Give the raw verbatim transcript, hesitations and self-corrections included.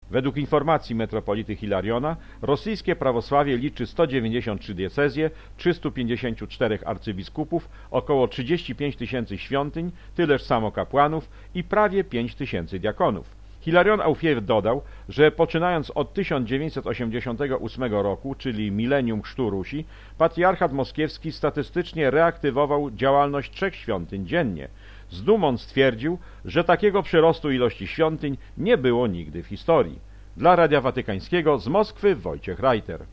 Według informacji metropolity Hilariona rosyjskie prawosławie liczy sto dziewięćdziesiąt trzy diecezje, trzystu pięćdziesięciu czterech arcybiskupów, około trzydzieści pięć tysięcy świątyń, tyleż samo kapłanów i prawie pięć tysięcy diakonów. Hilarion Auffier dodał, że poczynając od tysiąc dziewięćset osiemdziesiątego ósmego roku, czyli milenium chrztu Rusi, patriarchat moskiewski statystycznie reaktywował działalność trzech świątyń dziennie. Z dumą stwierdził, że takiego przyrostu ilości świątyń nie było nigdy w historii. Dla Radia Watykańskiego z Moskwy Wojciech Reiter.